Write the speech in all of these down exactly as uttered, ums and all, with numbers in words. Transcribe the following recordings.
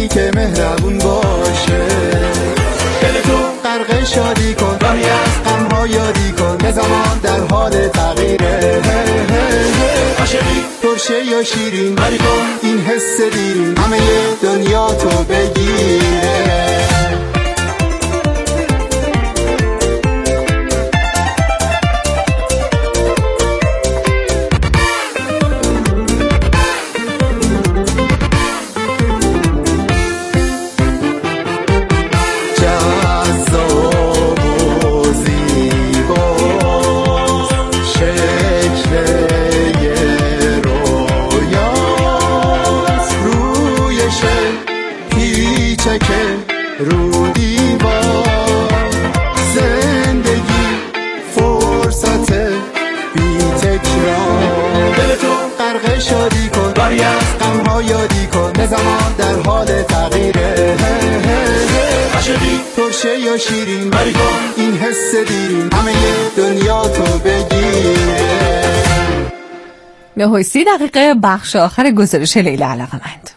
دوستی که مهربون باشه. دل تو غرق شادی کن، راهی از غم‌ها یادی کن که زمان در حال تغییره. عاشقی ترشه یا شیرین، بری کن این حس دیرین همه دنیا تو بگیره. رو دیوار زندگی فرصت بی تکرار. دل تو غرق شادی کن، راهی از غم‌ها یادی کن که زمان در حال تغییره. عاشقی ترشه یا شیرین، بری کن این حس دیرین همه دنیا تو بگیره. نه و سی دقیقه بخش آخر گزارش لیلی علاقمند.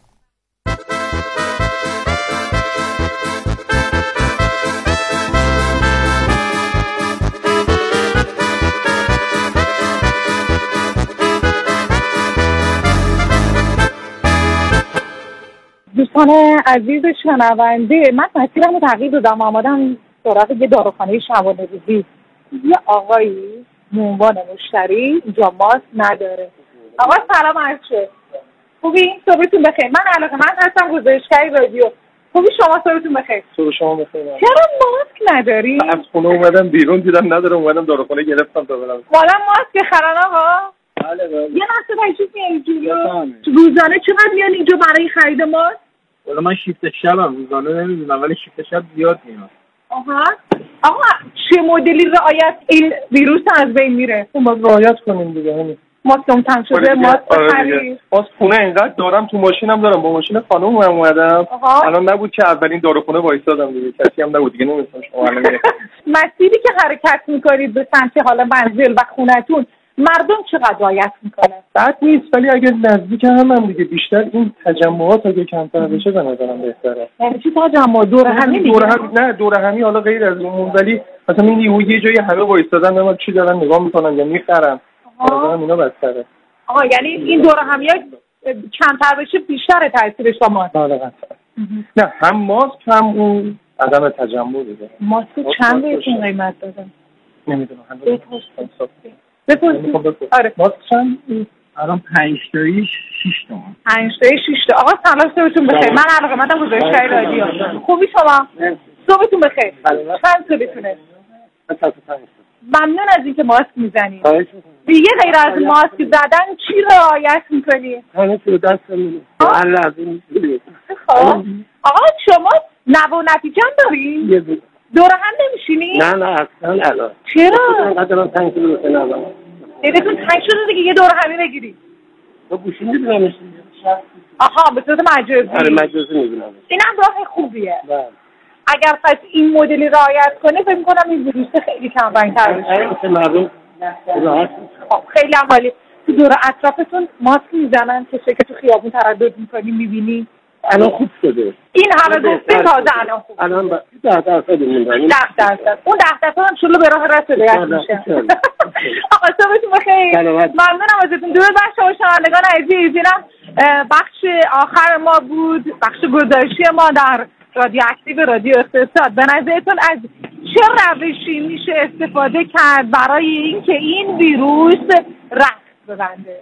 دوستان عزیز شنونده، من مسیرم رو تغییر دادم، آمدم سراغ یه داروخانه شبانه روزی. یه آقایی به عنوان مشتری اینجا ماسک نداره. آقا سلام عرض شد. خوبی؟ صبحتون بخیر. من علاقه من هستم گزارشگر رادیو. خوبی شما؟ صبحتون بخیر. صبح شما بخیر. چرا ماسک نداری؟ از خونه اومدم بیرون دیدم ندارم، اومدم داروخانه گرفتم تا برم. والا ماسک خرن آقا؟ بله بله. یه لحظه تشریف بیارید. روزانه چقدر میان اینجا برای خرید ماسک؟ والا من شیفت شبم، روزانه نمیدونم ولی شیفت شب زیاد میاد. آها. آقا چه مدلی رعایت این ویروس از بین میره؟ ما رعایت کنیم دیگه. همین ماسکم تمام شده، ماسک خرید. ماسک خونه اینقدر دارم، تو ماشینم دارم، با ماشین خانم اومدم. الان نبود که اولین داروخونه وایسادم دیگه، کسی هم نبود دیگه، نمی‌تونم شما الان مسیری که حرکت می‌کنید به سمت حالا منزل و خونه‌تون مردم چقدر رعایت میکنن؟ بد نیست، ولی اگر نزدیک هم هم دیگه بیشتر این تجمعات اگه کمتر بشه به نظرم بهتره. یعنی چی تجمع؟ دور همی دیگه؟ دور هم نه، دور همی حالا غیر از اون، ولی مثلا این یه جایی همه وایسادن من چی دارن نگاه میکنن یا میخرن، مثلا اینا بهتره. آها، یعنی این دور همی‌ها کمتر بشه بیشتر تاثیرش با ما. بله قطعا. نه هم ماسک هم اون عدم تجمع دیگه. ماسک چند بهتون قیمت دادن؟ نمیدونم هنوز. بپرسید. آره. ماسک چند؟ الان پنج تاییش شش تومن. پنج تایی شش تا. آقا سلام، صبحتون بخیر. من علاقه‌مندم گزارشگر رادیو. خوبی شما؟ صبحتون بخیر. چند تا بتونه؟ ممنون از اینکه ماسک میزنید. دیگه غیر از ماسک زدن چی رعایت میکنی؟ همه چی رو دست می‌گیرم. هر لحظه می‌گیرم. خب آقا شما نوا نتیجه داری؟ دور هم نمیشینی؟ نه نه اصلا الان. چرا؟ قدرم تنگ شده به نظرم. دلتون تنگ شده دیگه، یه دور همی بگیری. تو گوشیم می‌بینمش. آها، به صورت مجازی. آره مجازی می‌بینم. اینم راه خوبیه. بله. اگر پس این مدلی رعایت کنه فکر می‌کنم این ویروس خیلی کم‌رنگ‌تر بشه. خیلی مردم راحت. خب خیلی عالی. تو دور اطرافتون ماسک میزنن که که تو خیابون تردد می‌کنی می‌بینی؟ الان خوب شده. این همه گفته تازه الان خوب. الان ده درصد می‌دونم. ده درصد. اون ده درصد هم شلو به راه رسید میشه. آقا صبحتون بخیر. ممنونم ازتون. درود بر شما شنوندگان عزیز. اینم بخش آخر ما بود، بخش گزارشی ما در رادیو اکتیو رادیو اقتصاد. به نظرتون از چه روشی میشه استفاده کرد برای اینکه این ویروس رخت ببنده؟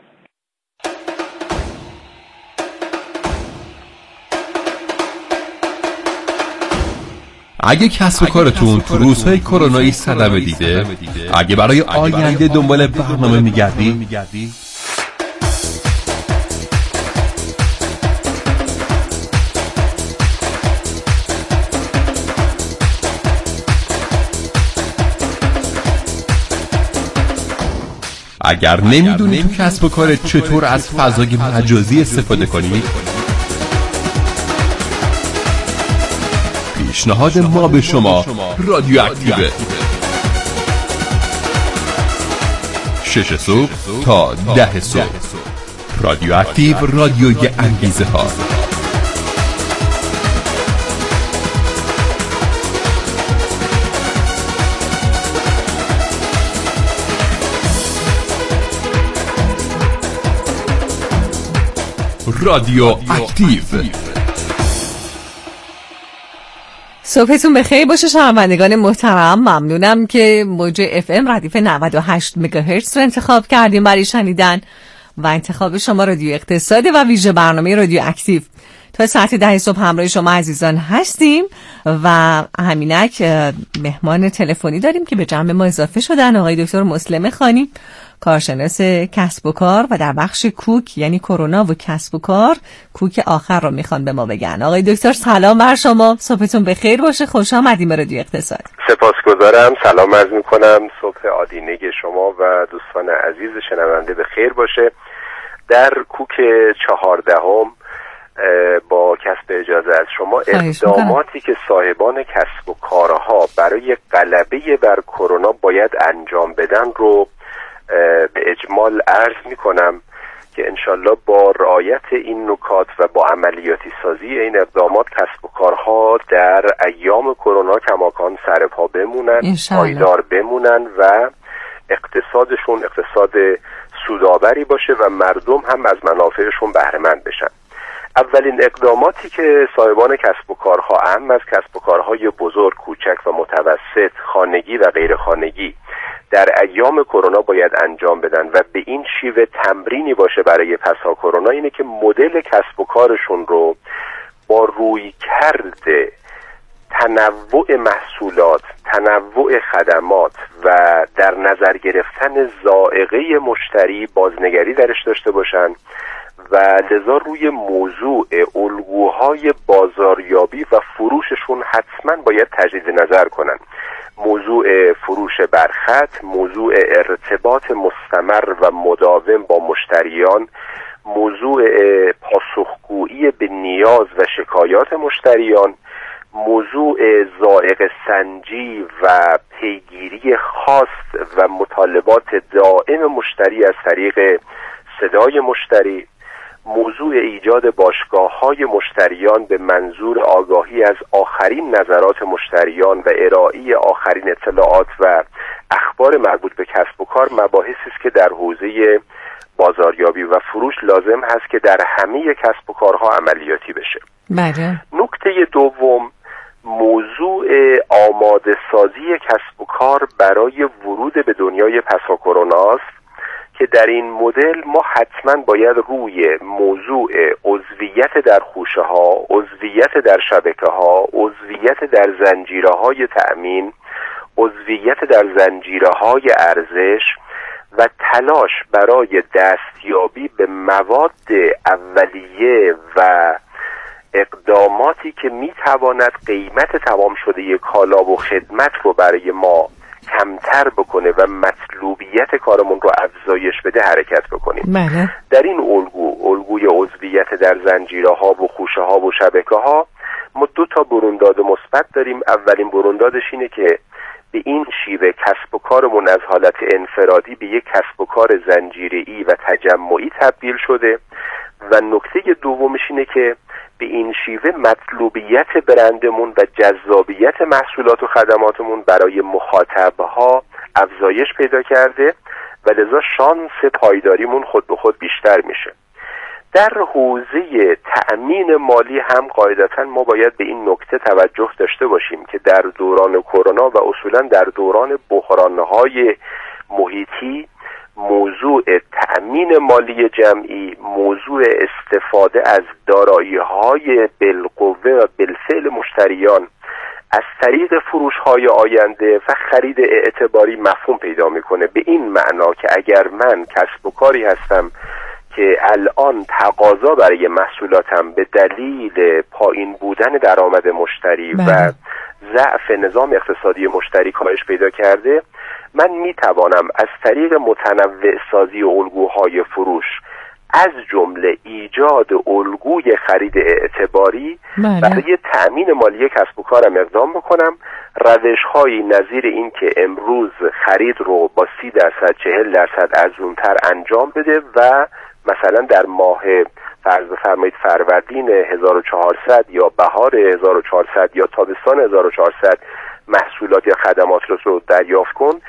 اگه کسب و کارتون تو روزهای کرونایی صدمه دیده، اگه برای آینده دنبال برنامه میگردی، اگر نمیدونی تو کسب و کارت چطور از فضای مجازی استفاده کنی، پیشنهاد ما به شما رادیو اکتیوه. شش صبح تا ده صبح رادیو اکتیو، رادیوی انگیزه ها. رادیو اکتیو. صبحتون بخیر باشه شنوندگان محترم. ممنونم که موج اف ام ردیف نود و هشت مگاهرتز رو انتخاب کردیم برای شنیدن و انتخاب شما رادیو اقتصاد و ویژه برنامه رادیو اکتیو. تا ساعت ده صبح همراه شما عزیزان هستیم و همینک مهمان تلفنی داریم که به جمع ما اضافه شدن. آقای دکتر مسلم خانی، کارشناس کسب و کار و در بخش کوک یعنی کرونا و کسب و کار کوک آخر رو میخوان به ما بگن. آقای دکتر سلام بر شما، صبحتون بخیر باشه، خوش آمدیم به رادیو اقتصاد. سپاسگزارم، سلام عرض میکنم، صبح عادینه شما و دوستان عزیز شنونده بخیر باشه. در کوک چهاردهم با کسب اجازه از شما اقداماتی که صاحبان کسب و کارها برای غلبه بر کرونا باید انجام بدن رو به اجمال عرض می کنم که انشالله با رعایت این نکات و با عملیاتی سازی این اقدامات کسب و کارها در ایام کرونا کماکان سر پا بمونن، پایدار بمونن و اقتصادشون اقتصاد سودآوری باشه و مردم هم از منافعشون بهره مند بشن. اولین اقداماتی که صاحبان کسب و کارها، اهم از کسب و کارهای بزرگ، کوچک و متوسط، خانگی و غیر خانگی در ایام کرونا باید انجام بدن و به این شیوه تمرینی باشه برای پسا کرونا، اینه که مدل کسب و کارشون رو با رویکرد تنوع محصولات، تنوع خدمات و در نظر گرفتن ذائقه مشتری بازنگری درش داشته باشن و لذا روی موضوع الگوهای بازاریابی و فروششون حتما باید تجدید نظر کنن. موضوع فروش برخط، موضوع ارتباط مستمر و مداوم با مشتریان، موضوع پاسخگویی به نیاز و شکایات مشتریان، موضوع ذائقه سنجی و پیگیری خاص و مطالبات دائم مشتری از طریق صدای مشتری، موضوع ایجاد باشگاه‌های مشتریان به منظور آگاهی از آخرین نظرات مشتریان و ارائه آخرین اطلاعات و اخبار مربوط به کسب و کار مباحثی است که در حوزه بازاریابی و فروش لازم هست که در همه کسب و کارها عملیاتی بشه. بله. نکته دوم موضوع آماده سازی کسب و کار برای ورود به دنیای پسا کرونا است که در این مدل ما حتما باید روی موضوع عضویت در خوشه ها، عضویت در شبکه ها، عضویت در زنجیره های تأمین، عضویت در زنجیره های ارزش و تلاش برای دستیابی به مواد اولیه و اقداماتی که میتواند قیمت تمام شده کالا و خدمت رو برای ما کمتر بکنه و مطلوبیت کارمون رو افزایش بده حرکت بکنیم. بله. در این الگو، الگوی عضویت در زنجیره ها و خوشه ها و شبکه ها، ما دو تا برونداد مثبت داریم. اولین بروندادش اینه که به این شیوه کسب و کارمون از حالت انفرادی به یک کسب و کار زنجیره‌ای و تجمعی تبدیل شده و نکته دومش اینه که به این شیوه مطلوبیت برندمون و جذابیت محصولات و خدماتمون برای مخاطبها افزایش پیدا کرده و لذا شانس پایداریمون خود به خود بیشتر میشه. در حوزه تأمین مالی هم قاعدتاً ما باید به این نکته توجه داشته باشیم که در دوران کرونا و اصولاً در دوران بحران‌های محیطی موضوع تأمین مالی جمعی، موضوع استفاده از دارایی‌های بالقوه و بالفعل مشتریان از طریق فروش‌های آینده و خرید اعتباری مفهوم پیدا می‌کنه. به این معنا که اگر من کسب و کاری هستم که الان تقاضا برای محصولاتم به دلیل پایین بودن درآمد مشتری بله. و ضعف نظام اقتصادی مشتری کاهش پیدا کرده، من میتوانم از طریق متنوع سازی الگوهای فروش از جمله ایجاد الگوی خرید اعتباری بله. برای تأمین مالی کسب و کارم اقدام بکنم. روش‌هایی نظیر این که امروز خرید رو با سی درصد چهل درصد ارزان‌تر انجام بده و مثلا در ماه فرض بفرمایید فروردین هزار و چهارصد یا بهار هزار و چهارصد یا تابستان هزار و چهارصد محصولات یا خدمات رو دریافت کن،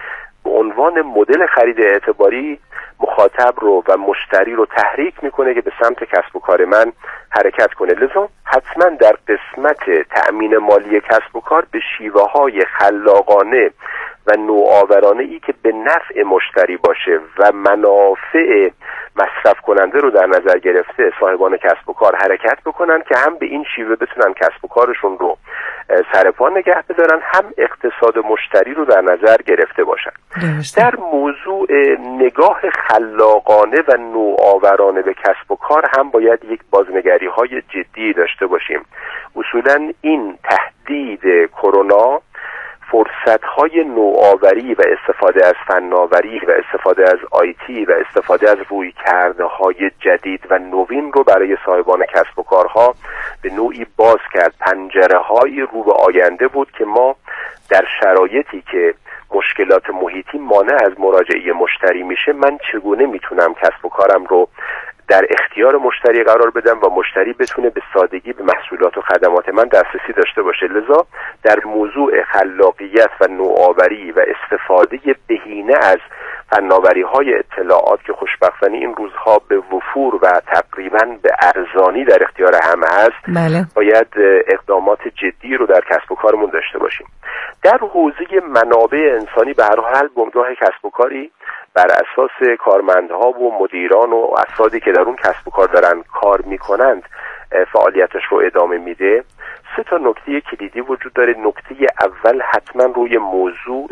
به عنوان مدل خرید اعتباری مخاطب رو و مشتری رو تحریک میکنه که به سمت کسب و کار من حرکت کنه. لذا حتما در قسمت تأمین مالی کسب و کار به شیوه های خلاقانه و نوآورانه ای که به نفع مشتری باشه و منافع مصرف کننده رو در نظر گرفته صاحبان کسب و کار حرکت بکنن که هم به این شیوه بتونن کسب و کارشون رو سرپا نگه بدارن، هم اقتصاد مشتری رو در نظر گرفته باشن. در موضوع نگاه خلاقانه و نوآورانه به کسب و کار هم باید یک بازنگری های جدی داشته باشیم. اصولا این تهدید کرونا فرصت‌های نوآوری و استفاده از فناوری و استفاده از آیتی و استفاده از رویکردهای جدید و نوین رو برای صاحبان کسب و کارها به نوعی باز کرد. پنجره‌های رو به آینده بود که ما در شرایطی که مشکلات محیطی مانع از مراجعه مشتری میشه، من چگونه میتونم کسب و کارم رو در اختیار مشتری قرار بدم و مشتری بتونه به سادگی به محصولات و خدمات من دسترسی داشته باشه. لذا در موضوع خلاقیت و نوآوری و استفاده بهینه از فناوری‌های اطلاعات که خوشبختانه این روزها به وفور و تقریباً به ارزانی در اختیار همه هست، بله. باید اقدامات جدی رو در کسب و کارمون داشته باشیم. در حوزه منابع انسانی به هر حال بنگاه کسب و کاری بر اساس کارمندها و مدیران و افرادی که در اون کسب و کار دارن کار میکنند فعالیتش رو ادامه میده. سه تا نکته کلیدی وجود داره. نکته اول حتما روی موضوع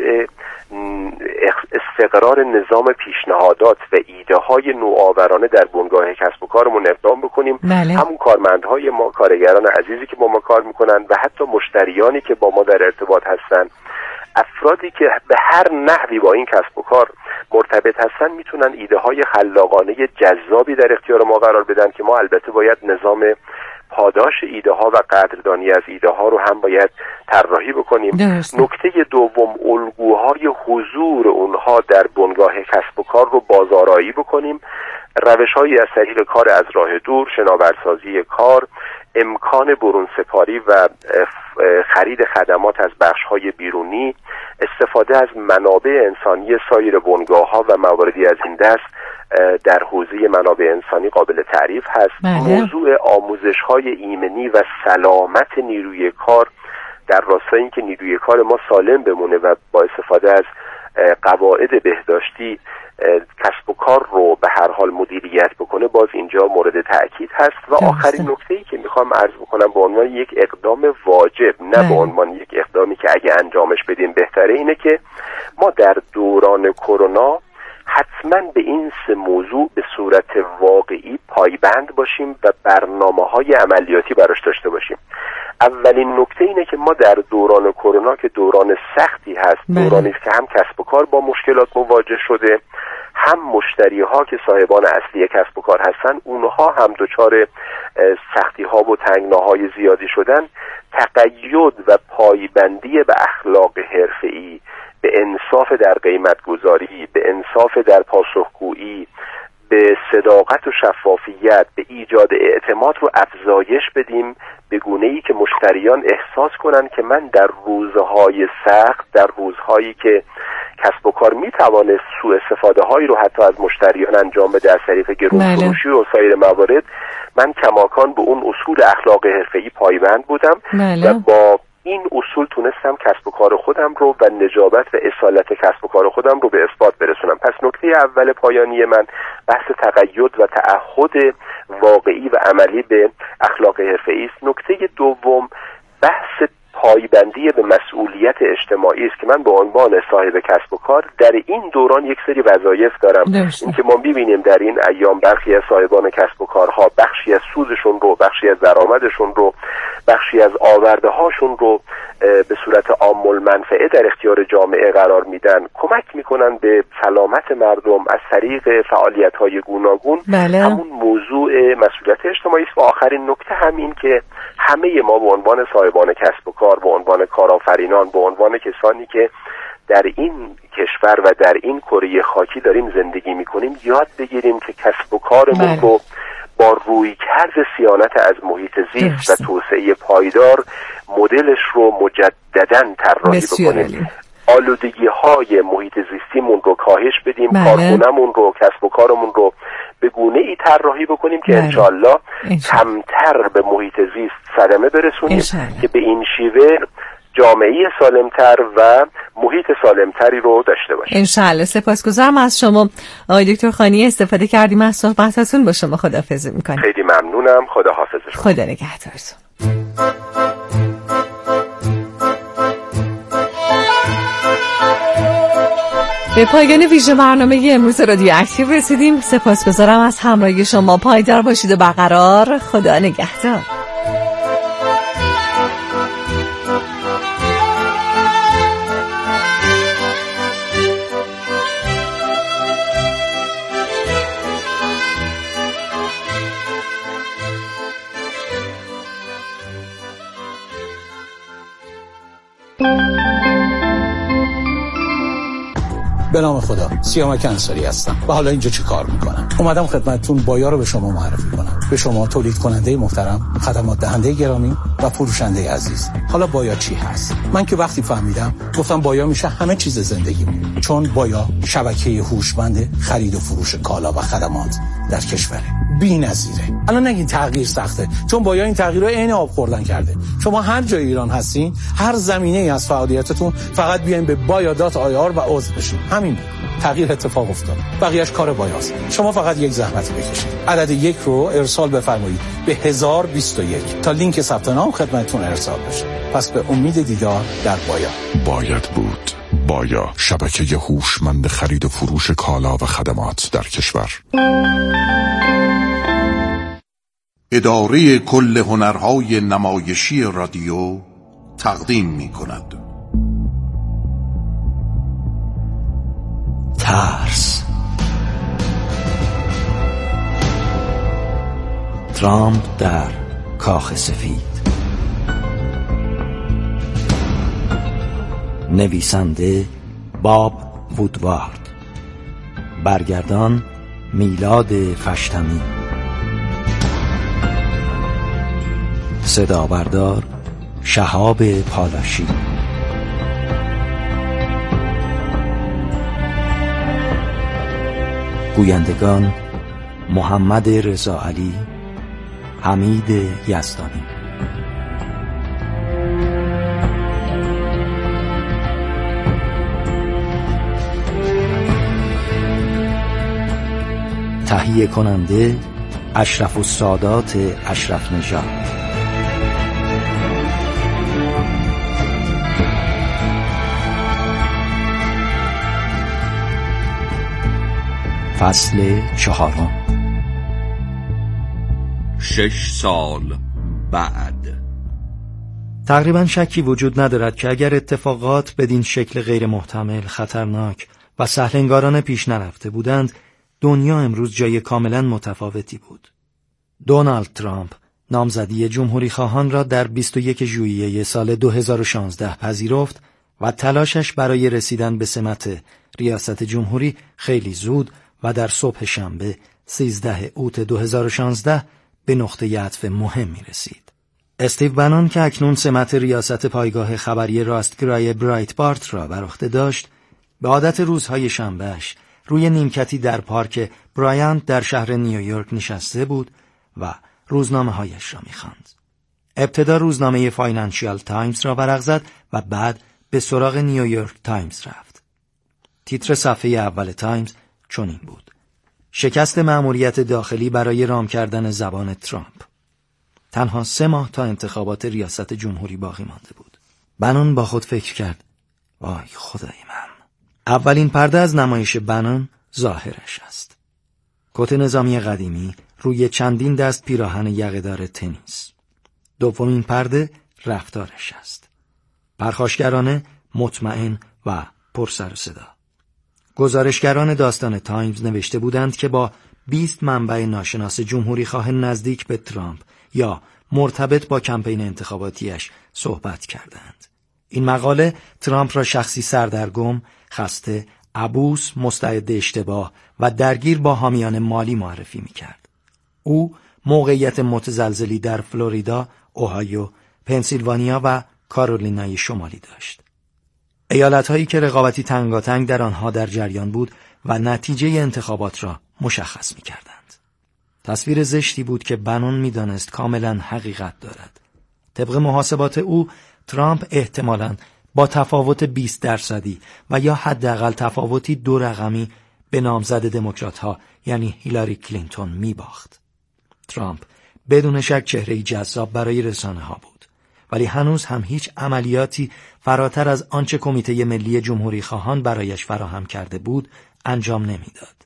استقرار نظام پیشنهادات و ایده های نوآورانه در بنگاه کسب و کارمون اقدام بکنیم. بله. همون کارمندهای ما، کارگران عزیزی که با ما کار میکنن و حتی مشتریانی که با ما در ارتباط هستن، افرادی که به هر نحوی با این کسب و کار مرتبط هستن، میتونن ایده های خلاقانه جذابی در اختیار ما قرار بدن که ما البته باید نظام پاداش ایده ها و قدردانی از ایده ها رو هم باید طراحی بکنیم. درست. نکته دوم، الگوهای حضور اونها در بنگاه کسب و کار رو بازآرایی بکنیم. روش‌هایی از طریق کار از راه دور، شناورسازی کار، امکان برون سپاری و خرید خدمات از بخش‌های بیرونی، استفاده از منابع انسانی سایر بنگاه‌ها و مواردی از این دست در حوزه منابع انسانی قابل تعریف هست. بله. موضوع آموزش‌های ایمنی و سلامت نیروی کار در راستای اینکه نیروی کار ما سالم بمونه و با استفاده از قواعد بهداشتی کسب و کار رو به هر حال مدیریت بکنه، باز اینجا مورد تأکید هست. و درسته. آخرین نکته‌ای که میخوام عرض بکنم به عنوان یک اقدام واجب، نه به عنوان یک اقدامی که اگه انجامش بدیم بهتره، اینه که ما در دوران کرونا حتما به این سه موضوع به صورت واقعی پایبند باشیم و برنامه‌های عملیاتی براش داشته باشیم. اولین نکته اینه که ما در دوران کرونا که دوران سختی هست، دورانی است که هم کسب و کار با مشکلات مواجه شده، هم مشتری ها که صاحبان اصلی کسب و کار هستن اونها هم دچار سختی ها و تنگناهای زیادی شدن، تقید و پایبندی به اخلاق حرفه‌ای، به انصاف در قیمت گذاری، به انصاف در پاسخگویی، به صداقت و شفافیت، به ایجاد اعتماد رو افزایش بدیم، به گونه‌ای که مشتریان احساس کنن که من در روزهای سخت، در روزهایی که کسب و کار میتوانست سوء استفاده هایی رو حتی از مشتریان انجام بده از طریق گرون فروشی و سایر موارد، من کماکان به اون اصول اخلاق حرفه‌ای پایبند بودم. بله. و با این اصول تونستم کسب و کار خودم رو و نجابت و اصالت کسب و کار خودم رو به اثبات برسونم. پس نکته اول پایانی من بحث تقید و تعهد واقعی و عملی به اخلاق حرفه‌ای است. نکته دوم بحث پایبندی به مسئولیت اجتماعی است که من به عنوان صاحب کسب و کار در این دوران یک سری وظایف دارم. اینکه ما می‌بینیم در این ایام برخی از صاحبان کسب و کارها بخشی از سودشون رو، بخشی از درآمدشون رو، بخشی از آورده‌هاشون رو به صورت عام المنفعه در اختیار جامعه قرار میدن، کمک میکنن به سلامت مردم از طریق فعالیت‌های گوناگون. بله. همون موضوع مسئولیت اجتماعی است. و آخرین نکته هم این که همه ما به عنوان صاحبان کسب و کار، به عنوان کارآفرینان، به عنوان کسانی که در این کشور و در این کره خاکی داریم زندگی میکنیم، یاد بگیریم که کسب و کارمون رو با رویکرد صیانت از محیط زیست و توسعه پایدار مدلش رو مجدداً طراحی بکنیم. آلودگی های محیط زیستیمون رو کاهش بدیم، بله. کارخونمون رو، کسب و کارمون رو به گونه ای طراحی بکنیم که بله. انشالله انشالله. کمتر به محیط زیست صدمه برسونیم انشالله. که به این شیوه جامعه سالمتر و محیط سالمتری رو داشته باشیم. انشالله. سپاسگزارم از شما آقای دکتر خانی، استفاده کردیم از صحبتتون. با شما خداحافظی میکنم. خیلی ممنونم. خدا حافظ شما. خدا نگهدارتون. به پایان ویژه برنامه امروز رادیو اکتیو رسیدیم. سپاسگزارم از همراهی شما. پایدار باشید و برقرار. خدا نگهدار. به نام خدا، سیامک انصاری هستم و حالا اینجا چه کار میکنم؟ اومدم خدمتتون بایا رو به شما معرفی کنم. به شما تولید کننده محترم، خدمات دهنده گرامی و فروشنده عزیز. حالا بایا چی هست؟ من که وقتی فهمیدم گفتم بایا میشه همه چیز زندگیمون، چون بایا شبکه هوشمند خرید و فروش کالا و خدمات در کشور بی‌نظیره. الان نگین تغییر سخته، چون بایا این تغییر رو عین آب خوردن کرده. شما هر جای ایران هستین، هر زمینه‌ای از فعالیتتون، فقط بیاین به بایا دات آی آر و عضو بشین. همین بود. تغییر اتفاق افتاد. بقیه‌اش کار بایاست. شما فقط یک زحمت بکشید. عدد یک رو ارسال بفرمایید به هزار و بیست و یک تا لینک ثبت نام خدمتتون ارسال بشه. پس به امید دیدار در بایا. باید بود. بایا، شبکه هوشمند خرید و فروش کالا و خدمات در کشور. اداره کل هنرهای نمایشی رادیو تقدیم می کند. ترس. ترامپ در کاخ سفید. نویسنده باب وودوارد. برگردان میلاد فشتمی. صدا بردار شهاب پالاشی. گویندگان محمد رضا علی، حمید یزدانی. تهیه کننده اشرف السادات اشرف نژاد. فصل چهارم. شش سال بعد. تقریبا شکی وجود ندارد که اگر اتفاقات بدین شکل غیر محتمل، خطرناک و سهلنگارانه پیش نرفته بودند، دنیا امروز جای کاملا متفاوتی بود. دونالد ترامپ نامزدی جمهوری خواهان را در بیست و یک ژوئیه سال دو هزار و شانزده پذیرفت و تلاشش برای رسیدن به سمت ریاست جمهوری خیلی زود و در صبح شنبه سیزده اوت دو هزار و شانزده به نقطه عطف مهمی رسید. استیو بنون که اکنون سمت ریاست پایگاه خبری راستگرای برایتبارت را بر عهده داشت، به عادت روزهای شنبهش روی نیمکتی در پارک برایانت در شهر نیویورک نشسته بود و روزنامه‌هایش را می‌خواند. ابتدا روزنامه فاینانشیال تایمز را ورق زد و بعد به سراغ نیویورک تایمز رفت. تیتر صفحه اول تایمز چنین بود: شکست مأموریت داخلی برای رام کردن زبان ترامپ. تنها سه ماه تا انتخابات ریاست جمهوری باقی مانده بود. بنون با خود فکر کرد: وای خدای من. اولین پرده از نمایش بنون ظاهرش است. کت نظامی قدیمی روی چندین دست پیراهن یقه‌دار تنیس. دومین پرده رفتارش است. پرخاشگرانه، مطمئن و پر سر و صدا. گزارشگران داستان تایمز نوشته بودند که با بیست منبع ناشناس جمهوری خواه نزدیک به ترامپ یا مرتبط با کمپین انتخاباتیش صحبت کردند. این مقاله ترامپ را شخصی سردرگم، خسته، عبوس، مستعد اشتباه و درگیر با حامیان مالی معرفی می‌کرد. او موقعیت متزلزلی در فلوریدا، اوهایو، پنسیلوانیا و کارولینای شمالی داشت. ایالت‌هایی که رقابتی تنگاتنگ در آنها در جریان بود و نتیجه انتخابات را مشخص می‌کردند. تصویر زشتی بود که بنون می‌دانست کاملاً حقیقت دارد. طبق محاسبات او، ترامپ احتمالاً با تفاوت بیست درصدی و یا حداقل تفاوتی دو رقمی به نامزد دموکرات‌ها یعنی هیلاری کلینتون می‌باخت. ترامپ بدون شک چهره‌ای جذاب برای رسانه‌ها بود، ولی هنوز هم هیچ عملیاتی فراتر از آنچه کمیته ملی جمهوری خواهان برایش فراهم کرده بود انجام نمیداد.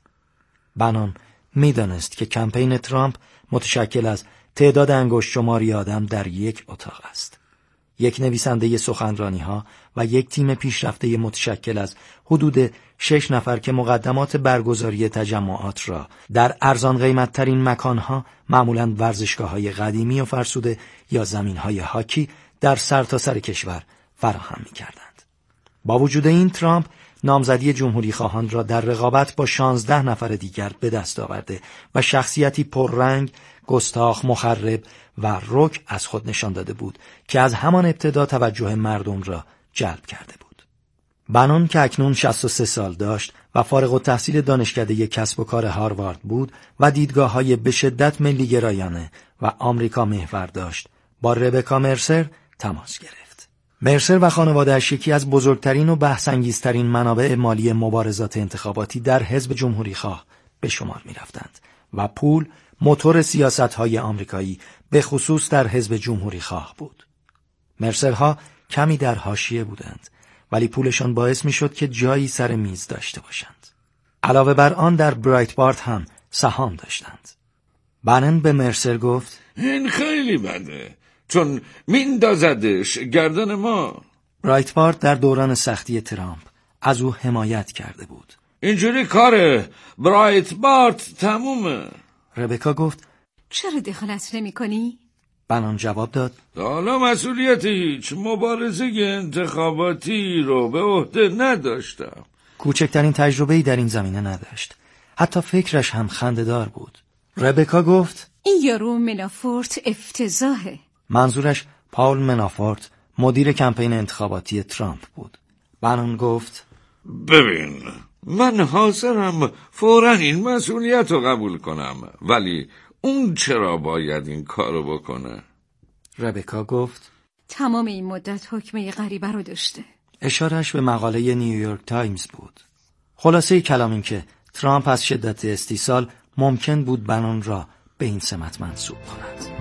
بنون میدانست که کمپین ترامپ متشکل از تعداد انگشت شماری آدم در یک اتاق است. یک نویسنده سخنرانی‌ها و یک تیم پیشرفته متشکل از حدود شش نفر که مقدمات برگزاری تجمعات را در ارزان قیمت ترین مکانها، معمولاً ورزشگاه‌های قدیمی و فرسوده یا زمین‌های هاکی در سرتاسر سر کشور فراهم می‌کردند. با وجود این، ترامپ نامزدی جمهوری خواهان را در رقابت با شانزده نفر دیگر به دست آورده و شخصیتی پررنگ، گستاخ، مخرب و رک از خود نشان داده بود که از همان ابتدا توجه مردم را جلب کرده بود. بنون که اکنون شصت و سه سال داشت و فارغ التحصیل دانشکده کسب و کار هاروارد بود و دیدگاه‌های به شدت ملی‌گرایانه و آمریکا محور داشت، با ربکا مرسر تماس گرفت. مرسر و خانواده‌اش یکی از بزرگترین و بحث‌انگیزترین منابع مالی مبارزات انتخاباتی در حزب جمهوری‌خواه به شمار می‌رفتند و پول موتور سیاست‌های آمریکایی به خصوص در حزب جمهوری‌خواه بود. مرسرها کمی در حاشیه بودند، ولی پولشان باعث می‌شد که جایی سر میز داشته باشند. علاوه بر آن در برایتبارت هم سهام داشتند. بنن به مرسر گفت: این خیلی بده، چون میندازدش گردن ما. برایتبارت در دوران سختی ترامپ از او حمایت کرده بود. اینجوری کاره برایتبارت تمومه. ربکا گفت: چرا دخالت نمی کنی؟ بنان جواب داد: حالا مسئولیت هیچ مبارزه انتخاباتی رو به عهده نداشتم. کوچکترین تجربه‌ای در این زمینه نداشت. حتی فکرش هم خنده‌دار بود. ربکا گفت: این یارو منافورت افتضاحه. منظورش پاول منافورت، مدیر کمپین انتخاباتی ترامپ بود. بنان گفت: ببین، من حاضرم فوراً این مسئولیت رو قبول کنم، ولی اون چرا باید این کارو بکنه؟ ربکا گفت: تمام این مدت حکمه غریبه رو داشته. اشارش به مقاله نیویورک تایمز بود. خلاصه کلام این که ترامپ از شدت استیصال ممکن بود بنان را به این سمت منسوب کند.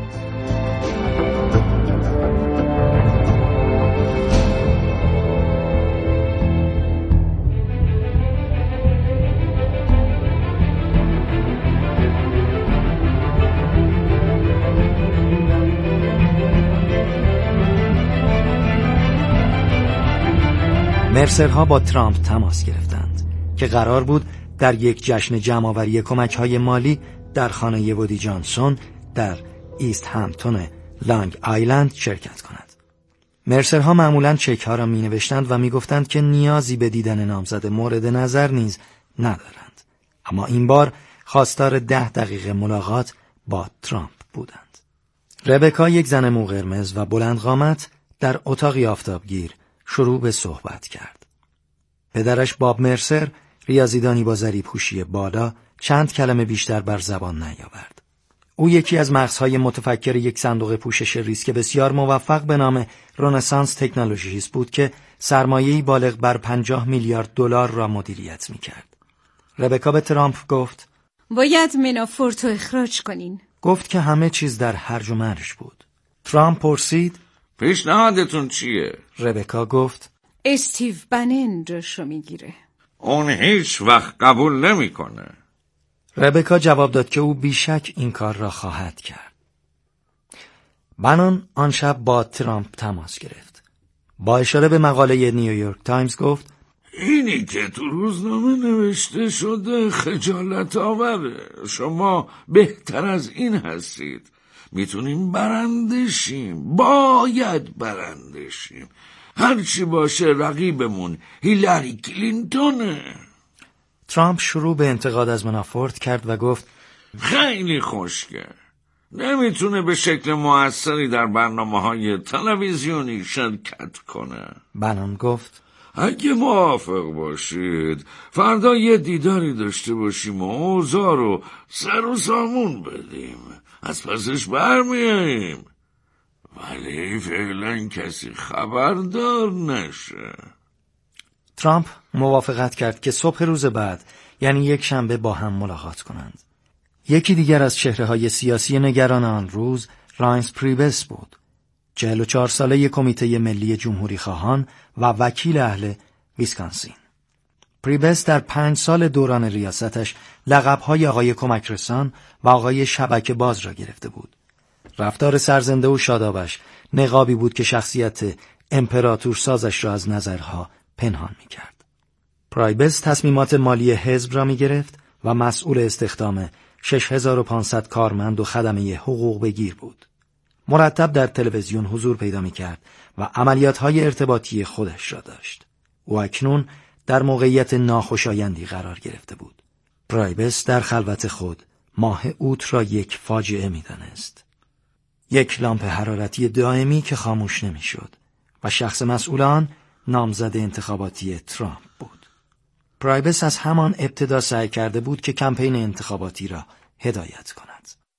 مرسرها با ترامپ تماس گرفتند که قرار بود در یک جشن جمع‌آوری کمک‌های مالی در خانه وودی جانسون در ایست همپتون لانگ آیلند شرکت کند. مرسرها معمولاً چک‌ها را می‌نوشتند و می‌گفتند که نیازی به دیدن نامزد مورد نظر نیز ندارند، اما این بار خواستار ده دقیقه ملاقات با ترامپ بودند. ربکا، یک زن مو قرمز و بلند قامت، در اتاقی آفتابگیر شروع به صحبت کرد. پدرش باب مرسر، ریاضیدانی با ذری‌پوشی بالا، چند کلمه بیشتر بر زبان نیاورد. او یکی از مغزهای متفکر یک صندوق پوشش ریسک بسیار موفق به نام رنسانس تکنولوژیز بود که سرمایه‌ای بالغ بر پنجاه میلیارد دلار را مدیریت می‌کرد. ربکا به ترامپ گفت: باید منافورت رو اخراج کنین. گفت که همه چیز در هرج و مرج بود. ترامپ پرسید: پیشنهادتون چیه؟ ربکا گفت: استیو بنن جاشو میگیره. اون هیچ وقت قبول نمیکنه. ربکا جواب داد که او بیشک این کار را خواهد کرد. بنان آن شب با ترامپ تماس گرفت. با اشاره به مقاله نیویورک تایمز گفت: اینی که تو روزنامه نوشته شده خجالت آوره. شما بهتر از این هستید. میتونیم برنده شیم. باید برنده شیم. هرچی باشه رقیبمون هیلاری کلینتونه. ترامپ شروع به انتقاد از منافورت کرد و گفت: خیلی خوشگل. نمیتونه به شکل موثری در برنامه‌های تلویزیونی شرکت کنه. بنان گفت: اگه موافق باشید فردا یه دیداری داشته باشیم و اوضاع رو سر و سامون بدیم، از پسش برمیاییم، ولی فعلا کسی خبردار نشه. ترامپ موافقت کرد که صبح روز بعد یعنی یک شنبه با هم ملاقات کنند. یکی دیگر از چهره‌های سیاسی نگران آن روز راینس پریبس بود. چهل و چهار ساله کمیته ملی جمهوری خواهان و وکیل اهل ویسکانسین. پریبس در پنج سال دوران ریاستش لقب‌های آقای کمک رسان و آقای شبکه باز را گرفته بود. رفتار سرزنده و شادابش نقابی بود که شخصیت امپراتور سازش را از نظرها پنهان می کرد. پریبس تصمیمات مالی حزب را می گرفت و مسئول استخدام شش هزار و پانصد کارمند و خدمه حقوق بگیر بود. مرتب در تلویزیون حضور پیدا می کرد و عملیات‌های ارتباطی خودش را داشت. او اکنون در موقعیت ناخوشایندی قرار گرفته بود. پریبس در خلوت خود ماه اوت را یک فاجعه می دانست. یک لامپ حرارتی دائمی که خاموش نمی شد و شخص مسئول آن نامزد انتخاباتی ترامپ بود. پریبس از همان ابتدا سعی کرده بود که کمپین انتخاباتی را هدایت کند.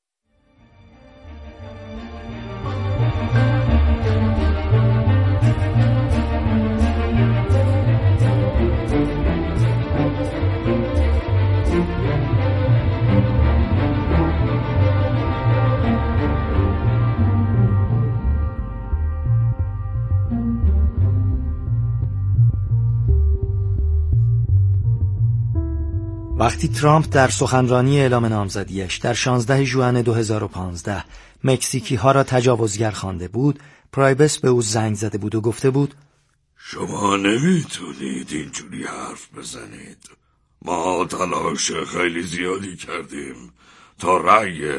وقتی ترامپ در سخنرانی اعلام نامزدیش در شانزده ژوئن دو هزار و پانزده مکزیکی ها را تجاوزگر خوانده بود، پریبس به او زنگ زده بود و گفته بود شما نمیتونید اینجوری حرف بزنید. ما تلاش خیلی زیادی کردیم تا رأی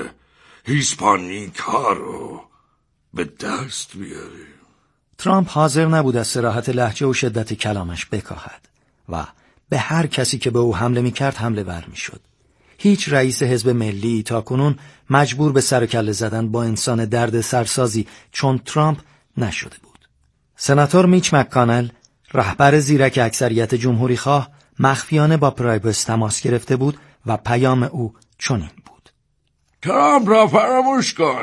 هیسپانیکا رو به دست بیاریم. ترامپ حاضر نبود از صراحت لهجه و شدت کلامش بکاهد و به هر کسی که به او حمله می کرد حمله ور می شد. هیچ رئیس حزب ملی تا کنون مجبور به سر و کله زدن با انسان درد سرسازی چون ترامپ نشده بود. سناتور میچ مککانل، رهبر زیرک اکثریت جمهوری خواه، مخفیانه با پریبس تماس گرفته بود و پیام او چنین بود: ترامپ را فراموش کن.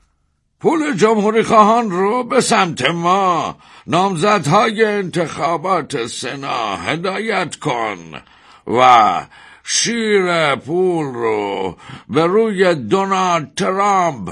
پول جمهوری خواهان رو به سمت ما، نامزدهای انتخابات سنا هدایت کن و شیر پول رو به روی دونالد ترامپ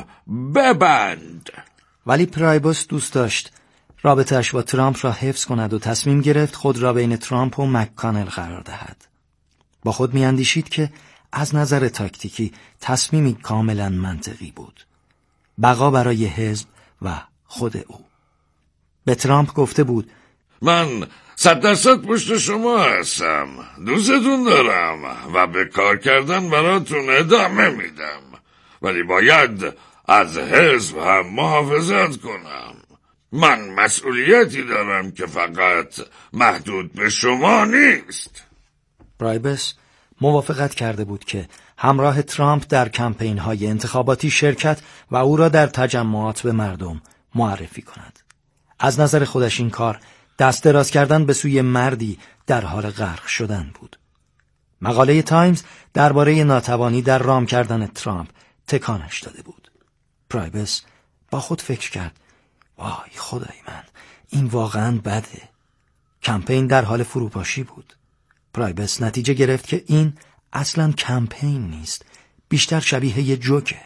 ببند. ولی پریبس دوست داشت رابطه‌اش با ترامپ را حفظ کند و تصمیم گرفت خود را بین ترامپ و مککانل قرار دهد. با خود می‌اندیشید که از نظر تاکتیکی تصمیمی کاملا منطقی بود. بقا برای حزب و خود او. به ترامپ گفته بود من صد درصد پشت شما هستم، دوستتون دارم و به کار کردن براتون ادامه میدم، ولی باید از حزب هم محافظت کنم. من مسئولیتی دارم که فقط محدود به شما نیست. پریبس موافقت کرده بود که همراه ترامپ در کمپین های انتخاباتی شرکت و او را در تجمعات به مردم معرفی کند. از نظر خودش این کار دست دراز کردن به سوی مردی در حال غرق شدن بود. مقاله تایمز درباره ناتوانی در رام کردن ترامپ تکانش داده بود. پریبس با خود فکر کرد وای خدای من، این واقعا بده. کمپین در حال فروپاشی بود. پریبس نتیجه گرفت که این اصلاً کمپین نیست، بیشتر شبیه یه جوکه.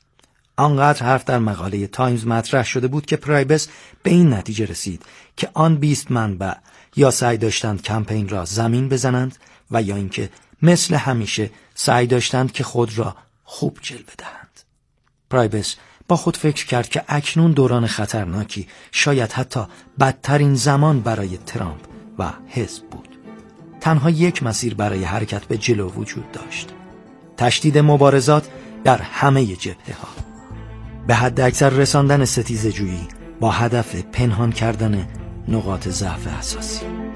آنقدر حرف در مقاله تایمز مطرح شده بود که پریبس به این نتیجه رسید که آن بیست منبع یا سعی داشتند کمپین را زمین بزنند و یا اینکه مثل همیشه سعی داشتند که خود را خوب جلوه دهند. پریبس با خود فکر کرد که اکنون دوران خطرناکی، شاید حتی بدترین زمان برای ترامپ و حزب بود. تنها یک مسیر برای حرکت به جلو وجود داشت: تشدید مبارزات در همه جبهه ها، به حد اکثر رساندن ستیزه‌جویی با هدف پنهان کردن نقاط ضعف اساسی.